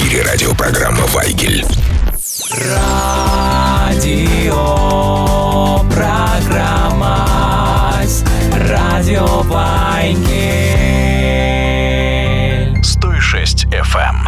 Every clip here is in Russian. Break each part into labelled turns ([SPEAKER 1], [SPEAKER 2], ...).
[SPEAKER 1] эфире радиопрограмма «Вайгель».
[SPEAKER 2] Радиопрограмма «Радио Вайгель».
[SPEAKER 1] 106 FM.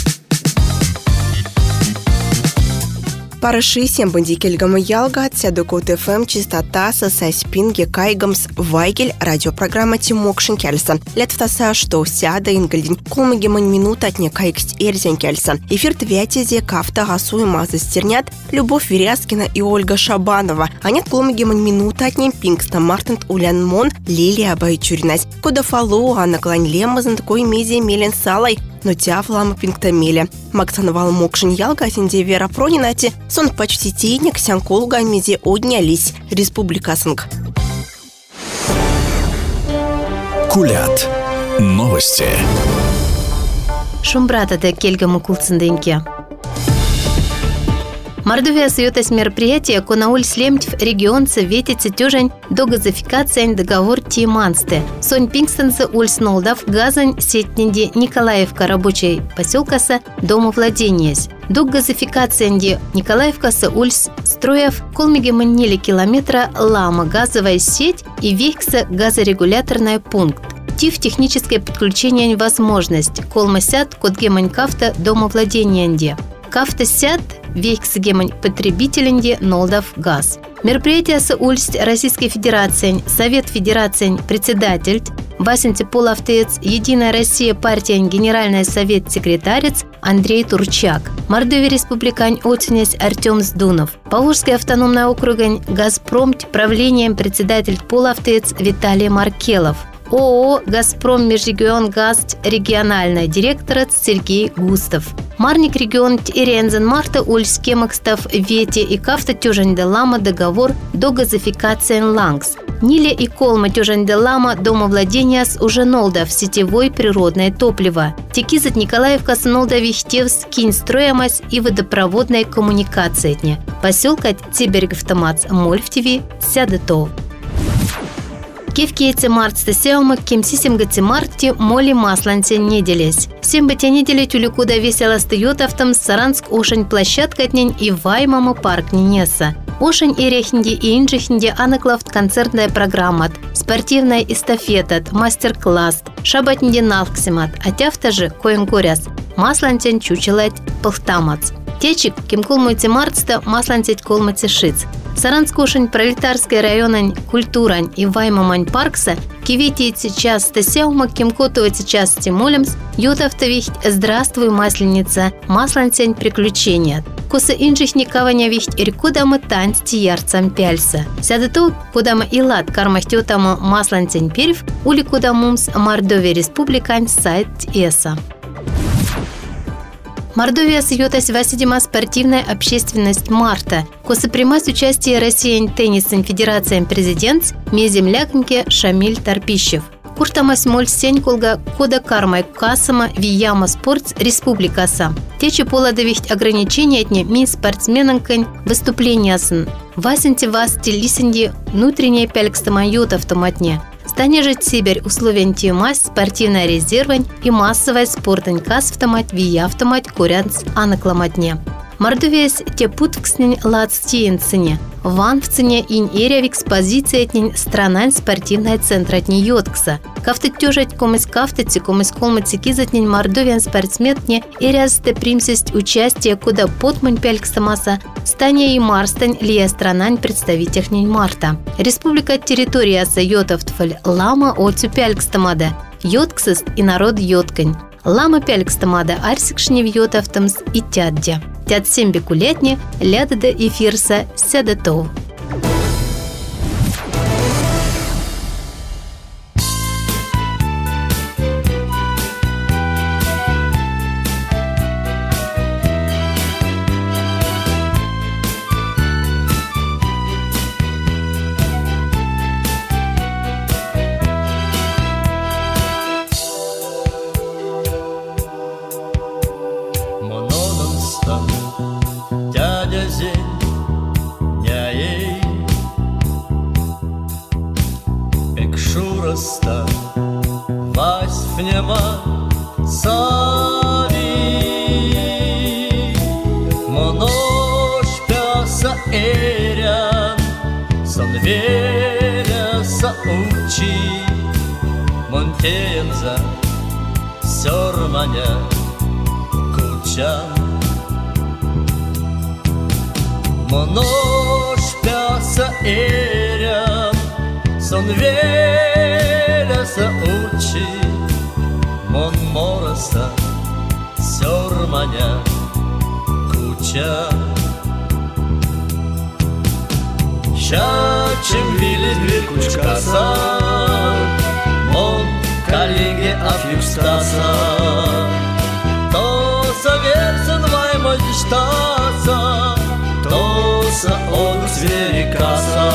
[SPEAKER 3] Параши сембанди кельгамы ялга, цядукут ФМ, частота, сасайспинги, кайгамс, Вайгель, радиопрограмма Тимокшин кельсан. Летвтаса, что сяда ингальдин, колмагемань минута от некайксть эрзен кельсан. Эфир твятизе, кафта, гасу и мазы стернят, Любовь Веряскина и Ольга Шабанова. А нет колмагемань минута от нем Пингста, Мартент Улян Мон, Лилия Байчуринась. Куда фалу, а наклань лемазан такой мези мелен салай. Но тяфлама пинктамеля. Максановал Мокшин ялга синде Вера Пронинати, сон почти тейник сянколга мезе однялись. Республика Санг.
[SPEAKER 1] Кулят. Новости.
[SPEAKER 4] Шумбрата де кельгаму кулцынденьке. Мордовия союз мероприятия Конауль Слемтьев регион советится тюжень до газификации договор Тимансте. Сонь Пингстенса Ульс Нолдав газань сетненди Николаевка рабочей поселкаса домовладениес. До газификации Николаевкаса Ульс строев колмиги манили километра лама газовая сеть и вехса газорегуляторный пункт. Тиф техническое подключение возможность. Колмасят кодгемань кафта домовладения. Кафта сят вехсгемань потребителенде Нолдав газ. Мероприятие с Ульс Российской Федерации, Совет Федерации, председатель, Васенти Полавтец, Единая Россия партия, Генеральный совет секретарец Андрей Турчак, Мордовия республикань оценец Артем Сдунов, Поволжский автономный округ Газпром правлением председатель Полавтец Виталий Маркелов, ООО «Газпром Межрегион Газ» региональный директор Сергей Густав. Марник регион Ирензен Марта Ульс Кемакстав Вети и Кафта Тюжень де Лама договор до газификации Лангс. Ниле и Колма Тюжень де Лама домовладения с уже Нолдав сетевой природное топливо. Текизат Николаевка с Нолдавихтевс кинь строемость и водопроводная коммуникация. Поселка Тибергавтомац Мольфтиви Сядетов. Кевкейце марта сеума кемсисим гати марти моли масланте неделес. Сем бати неделе тюликуда весело стает автом Саранск ошень площадка днень и ваймама парк ненеса. Ошень и рехнди и инжихнди анаклавт концертная программа, спортивная эстафета, мастер-класс, шабатнди налксимат, а тяфта же коен коряс, маслантен чучелать пахтамац. Течик кемкулмуйте марцта маслантеть колмати шиц. Саранск-ошень пролетарская районань культурань и ваймамань паркса кивитиете часто сеума кемкотуете часто молимс ютавтовихть здравствуй масленица маслантень приключения. Коса инжихникаваня вихть иркудама танц тиярцам пяльса. Сядету кудама илат кармахтютама маслантень перев ули кудамумс Мордовия республикань сайт эса. Мордовия союз васидима спортивная общественность марта. Косопримас участие России теннисной федерации президент меземлякнке Шамиль Тарпищев. Куртамас моль сенькулга кода кармай касама вияма спортс республикаса. Течи поладовихть ограничения от ми спортсменанкань выступления сын. Васенти вас лисенди внутренняя пялькстамайота автоматне. Станежить Сибирь условия тимась, спортивная резервань и массовая спортань кас автомат, вия автомат, курянц, анакламатне. Мордовияс те путвкснень лацтиенцине. Ван в цене ин эря в экспозиции этнень странань спортивная центра от Йоткса. Кафты тёжать комис кафтыци, комис колмыци кизатнень мордовиян спортсментне эрясте примсесть участие куда потмань пялькстамаса стания и марстань лия странань представительнень марта. Республика территория за йотовтфаль лама оцю пялькстамада. Йотксест и народ йоткань. Лама пялькстамада арсикшни в йотовтамс и тяддя. Тят сембе кулятне, лядада и фирса сядетов.
[SPEAKER 5] Шуроста, Вась внема, Сави. тенза сёрманя кучан. Монош пяса эрям сон веляса учи, мон мороса сёрманя кучан. Щачем вились дверь кучкаса, мон коллеги афлюкстаса, то совершен ваймой штаса, то са он сверикаса.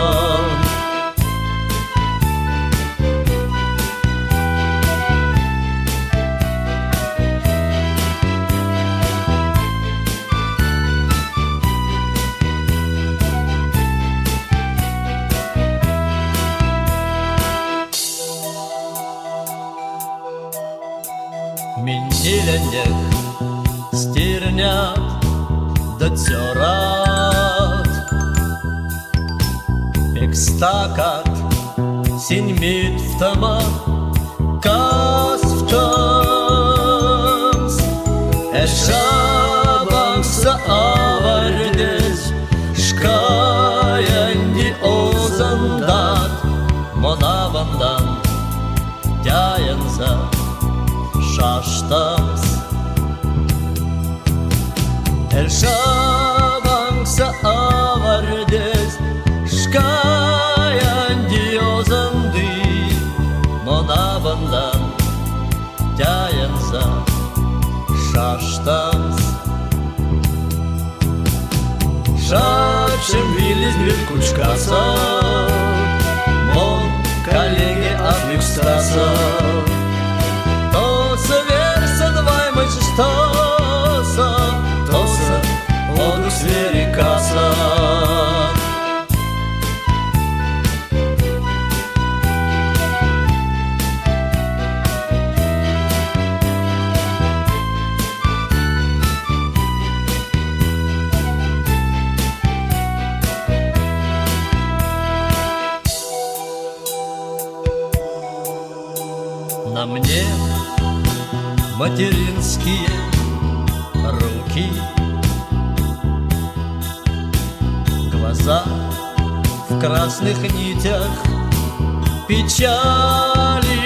[SPEAKER 5] Миниленек стирнят да цёрат, экстакат синьмит в тома касфтамс, эшабамса авардес шкаянди озандат, монавандан дяянза шаштамс. Эльшабангса авардес шкаянди озанды, монавандан дяянза шаштамс. Шачем вились дверь кучкаса, мон коллеги афлюкстаса, то совершен ваймой штаса, то са он сверикаса. На мне материнские руки, глаза в красных нитях печали,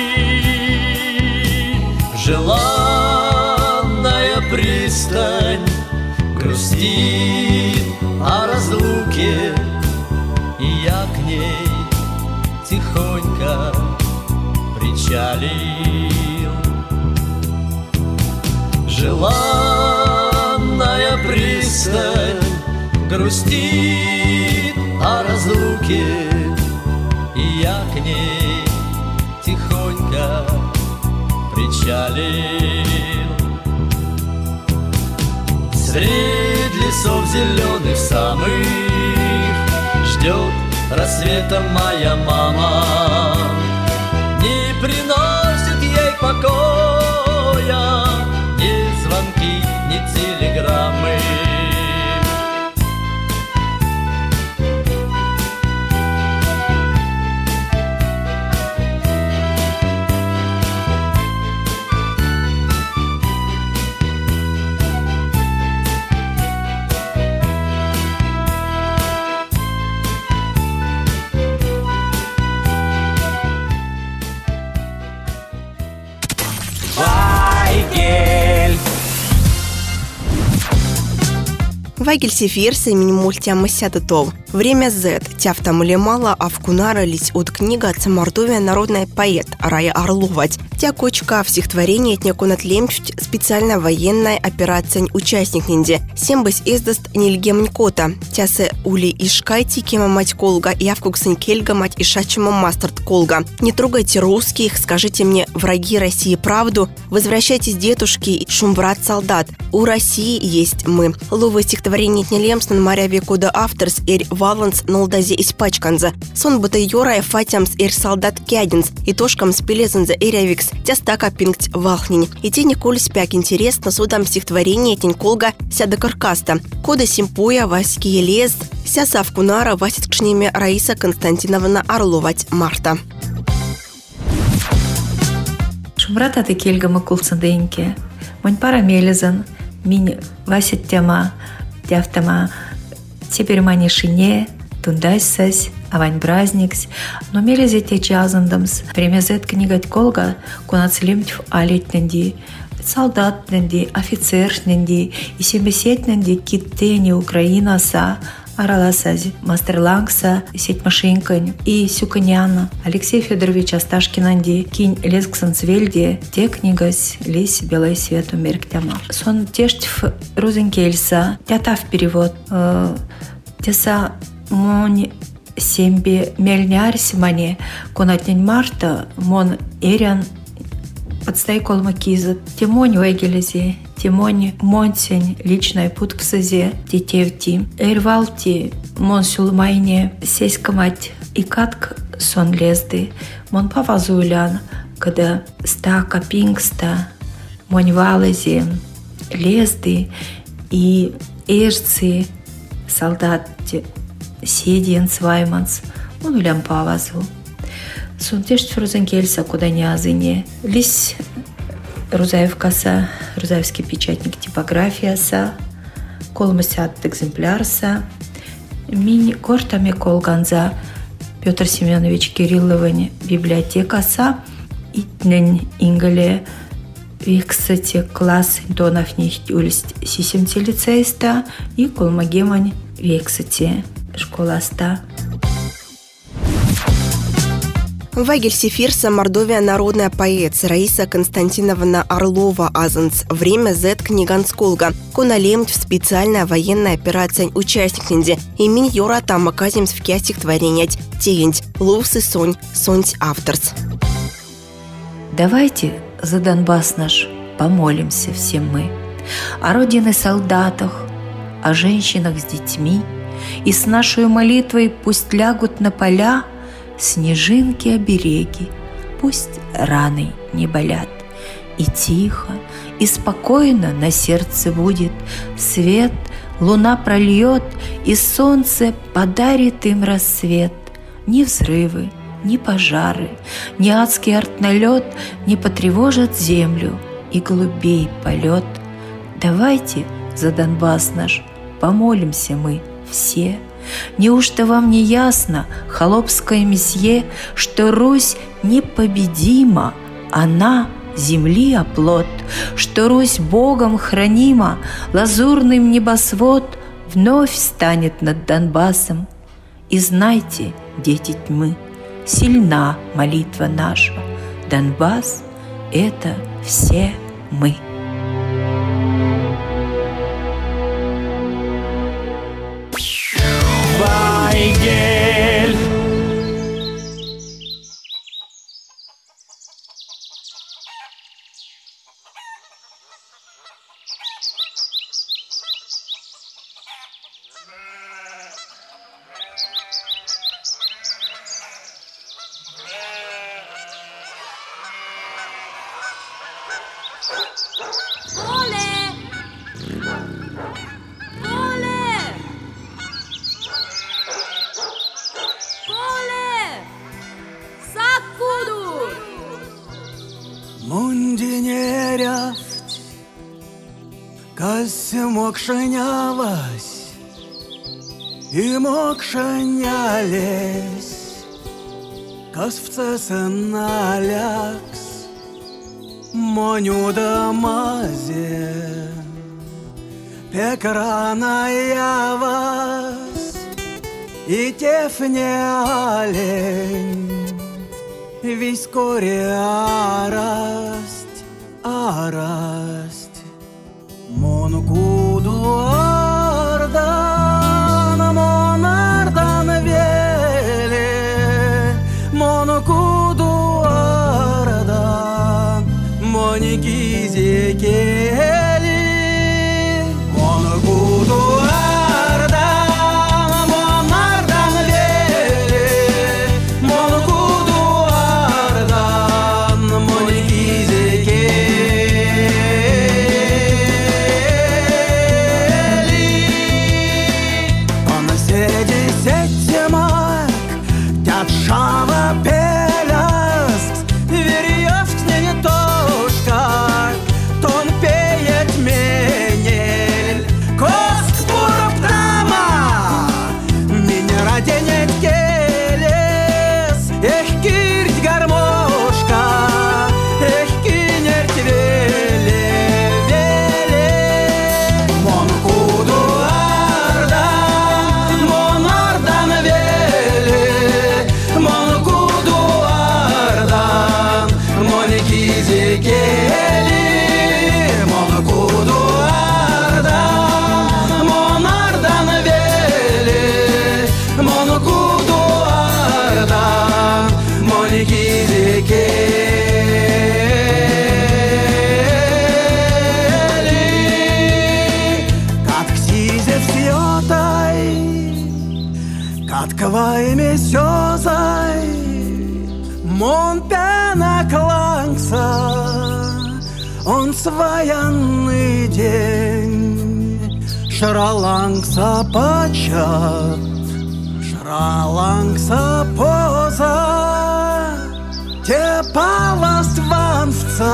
[SPEAKER 5] желанная пристань грустит о разлуке, и я к ней тихонько причалил. Желанная пристань грустит о разлуке, и я к ней тихонько причалил. Средь лесов зеленых самых ждет рассвета моя мама, не приносит ей покоя ни звонки, ни телеграммы.
[SPEAKER 3] Вайгель сефир с именем мультяма сядутов. Время Z. Тяфта мулемала, а в кунара лить от книга «Мордовия народная поэт» Рая Орловать. Тя кочка в стихотворении отнекунат лемчуть специальная военная операция участник нинде. Сембыс издаст нильгем нкота. Тясе ули ишкайте кема мать колга, явкуксын кельга мать ишачема мастерт колга. Не трогайте русских, скажите мне, враги России, правду. Возвращайтесь, дедушки, шумврат солдат. У России есть мы. Ловы стихотворение тнелемснан маряве кода авторс эрь валанс нолдазе испачканза. Сон быта йорая фатямс эрь солдат кядинс. И тошкам спилезанза эрявикс тястака пингть вахнинь. И те николь спяк интересно судам стихотворение теньколга сяда каркаста. Кода симпоя васьки елез. Ся савкунара васит к шнеме Раиса Константиновна Орловать Марта.
[SPEAKER 6] Шумрата ты кельгама кулсанденьке. Монь пара мелезан, минь васит тема, тяфтама, теперь мани шине, тундайсась, авань бразникс, но мелезе те чазандамс, премезет книгать колга, кунацлемтьв алетненди, солдатненди, офицерненди, и себесетненди киттени Украина са, араласази, мастерлангса, сеть машинкань, и сюканяна, Алексей Федорович Асташкинанди, кинь лесксансвельде, те книгась лись белой свету мерктяма. Сон тештв розенкельса, тятав перевод, теса монь сембе мельнярсь мане, конатнень марта, мон эрян подстай колма кизат, тимонь вегелези, тимонь монсень личной путксазе, тетевти, эрвалти, мон сулмайне, сеська мать и катк сон лезды, мон павазулян, когда стака пингста, монь валези, лезды и эрцы, солдаты, седиен свайманс, мон улям павазу. Сон тештв розенкельса, куда не азыне, лись Рузаевкаса, Рузаевский печатник типографияса, колмасят экземплярса, минь кортами колганза Петр Семенович Кирилловань библиотекаса, итнень ингале виксате класс донов нихт улист сисемте лицейста и колмагемань виксате школаста.
[SPEAKER 3] Вайгель Сефирса, Мордовия, народная поэт Раиса Константиновна Орлова Азанц. Время Z книгансколга. Коналемть в специальная военная операция участник нинди. Имень Йора там оказимс в кястик творенять. Теенть. Ловсы сонь. Сонть авторс.
[SPEAKER 6] Давайте за Донбасс наш помолимся всем мы. О родине солдатах, о женщинах с детьми. И с нашей молитвой пусть лягут на поля снежинки-обереги, пусть раны не болят. И тихо, и спокойно на сердце будет свет, луна прольет, и солнце подарит им рассвет. Ни взрывы, ни пожары, ни адский артналет не потревожат землю и голубей полет. Давайте за Донбасс наш помолимся мы все. Неужто вам не ясно, холопское месье, что Русь непобедима, она земли оплот, что Русь Богом хранима, лазурный небосвод вновь станет над Донбассом. И знайте, дети тьмы, сильна молитва наша, Донбасс — это все мы.
[SPEAKER 2] Вайгель.
[SPEAKER 7] Мундинеряфть, кась мокшенявась, и мокшенялесь, кас в цесеналякс, моню да мазе, пекраная вас, и тефне олень. Вискоре арасть, монукуду ардан веле, монукуду ардан, моники кели, монукуду Шава пеляск, веревки не то. Laime sözay Mon pena klangsa Он своенный день Шралангса пача Шралангса поза Те паластванца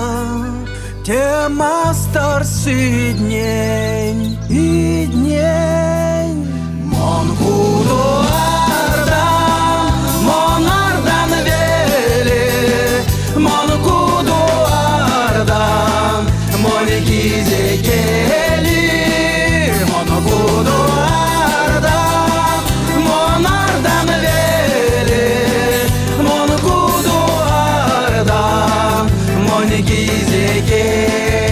[SPEAKER 7] Те мастерси днень и днень Мон куду ардан Мон ардан вели Мон куду ардан Мон гизе кели Мон куду ардан Мон ардан вели Мон куду ардан Мон гизе кели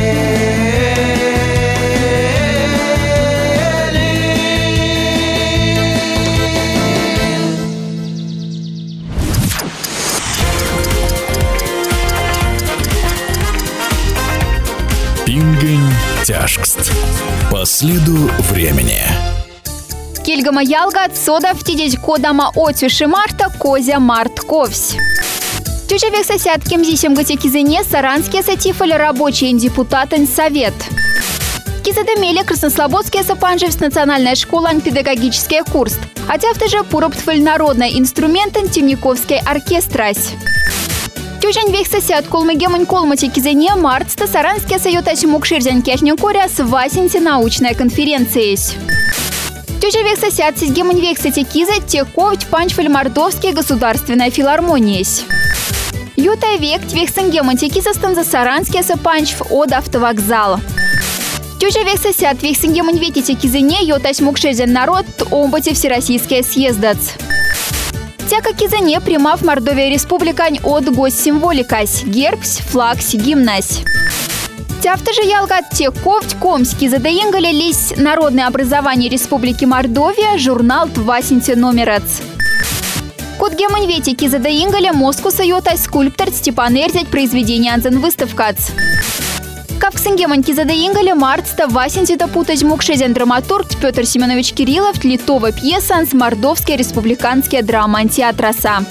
[SPEAKER 1] Пингень тяжкст. По следу времени.
[SPEAKER 8] Кильгама ялга сода втидеть кодама отюши марта козя март ковсь. Тюжевек сосяд кемзисем гатекизене саранские сатифали рабочий депутатен совет. Кизадемеле Краснослободские сапанжевс национальная школа педагогический курс. А тяфтыже пуроптфаль народный инструментен Темниковской оркестрась. Тюжен век сосяд колмегемонь колмати кизене мартста саранские союз мукширзян кешнюкоря с васенти научная конференция. Тюжен век сосяд сизгемонь век сатикиза тековть панчфаль Мордовской государственной филармонии. Юта век твек сангемонь текиза станза саранские сапанчф от автовокзала. Тюжа век сосяд век сангемонь ветите кизене йотась мукширзян народ омбати всероссийские съездац. Тяка кизене примав Мордовия республикань от госсимволикась, гербс, флагс, гимнась. Тяфта же ялгат тековть комски задаингали лись народное образование Республики Мордовия, журнал Твасинте номерец. Код гемонь ветики задаингали Москву сойотась скульптор Степан Эрзять произведение анзен выставкац. Кавксенгемоньки задаингали мартста васинтита путать мукшезен драматург Петр Семенович Кириллов литова пьеса с Мордовской республиканские драма антиатраса.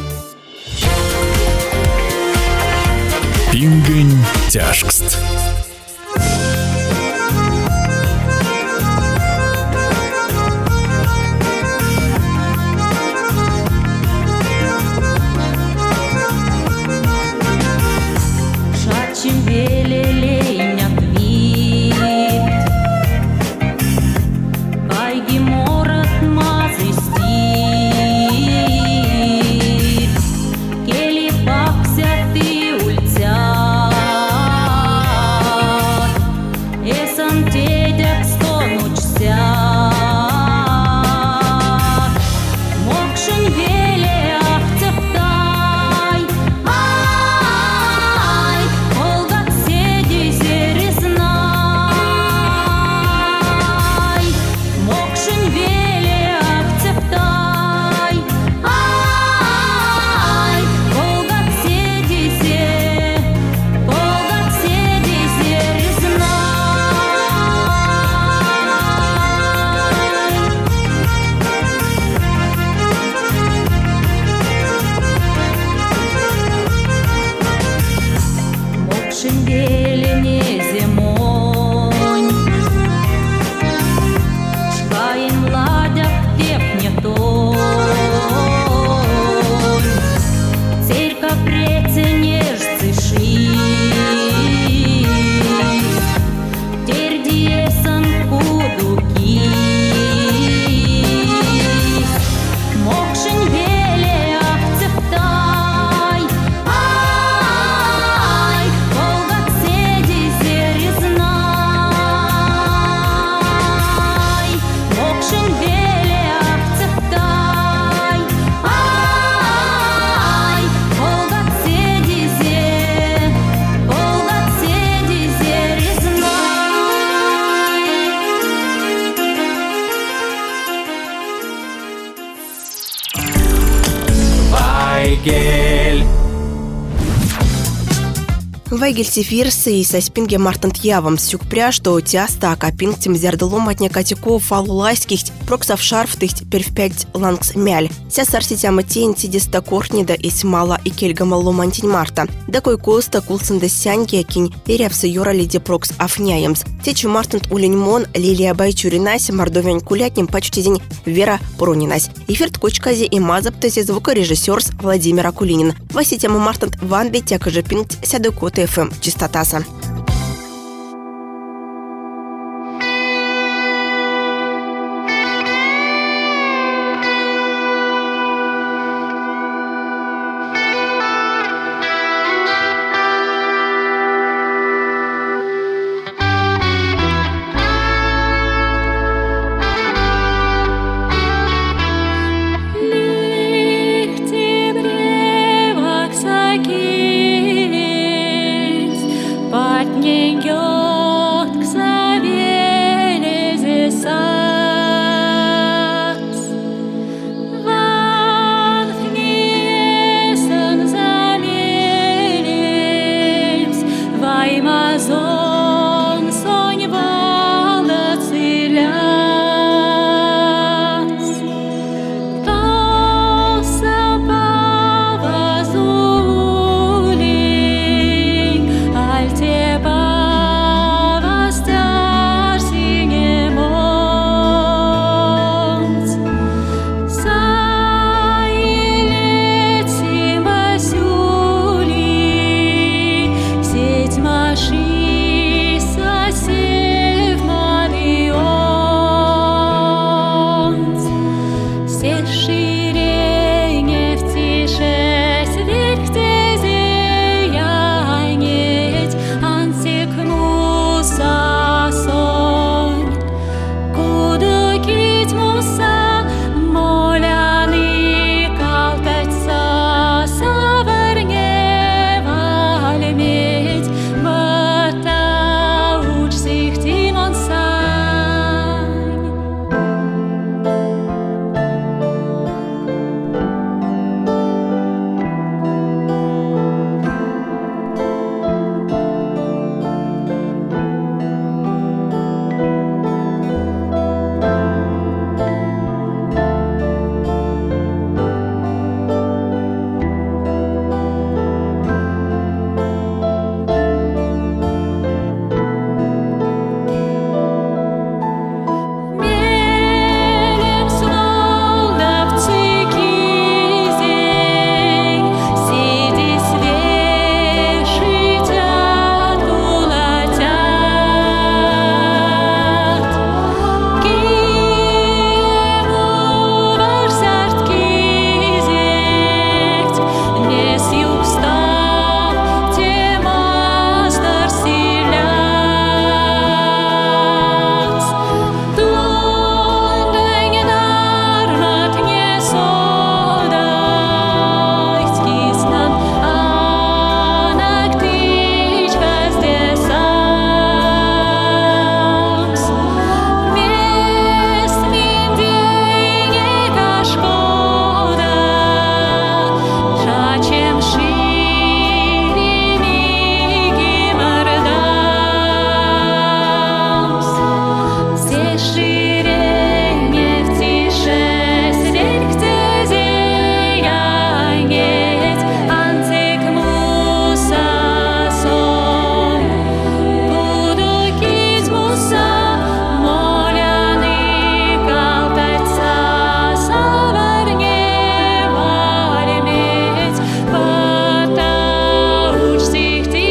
[SPEAKER 1] Пингень тяжкст.
[SPEAKER 3] Вайгель сефирсы и саспинге мартант явам сюкпря, что тяста акапинг тем зердалом от некатико фалулайских проксов шарфтых теперь в 5 лангс мяль. Ся сарситяма тень сидиста корнида и смала и кельгама ломантень марта. Да кой коста кулсында сяньки акинь перевсы юра лиди прокс афняемс. Течу мартант улиньмон Лилия Байчуринаси мордовянь кулятнем почти день Вера Пронинась. Эфирт кочкази и мазаптази звукорежиссерс Владимир Акулинин. Васитяма мартант ванбе тякаже пинг сядуко ТФМ чистотаса.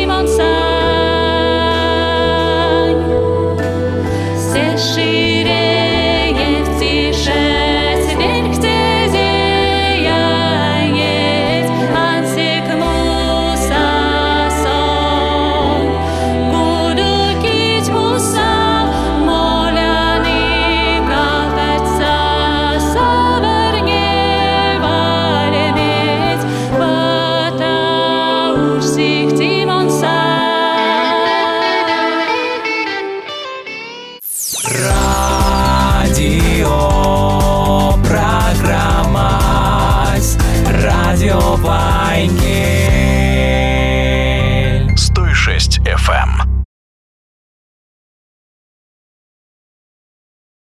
[SPEAKER 9] Shire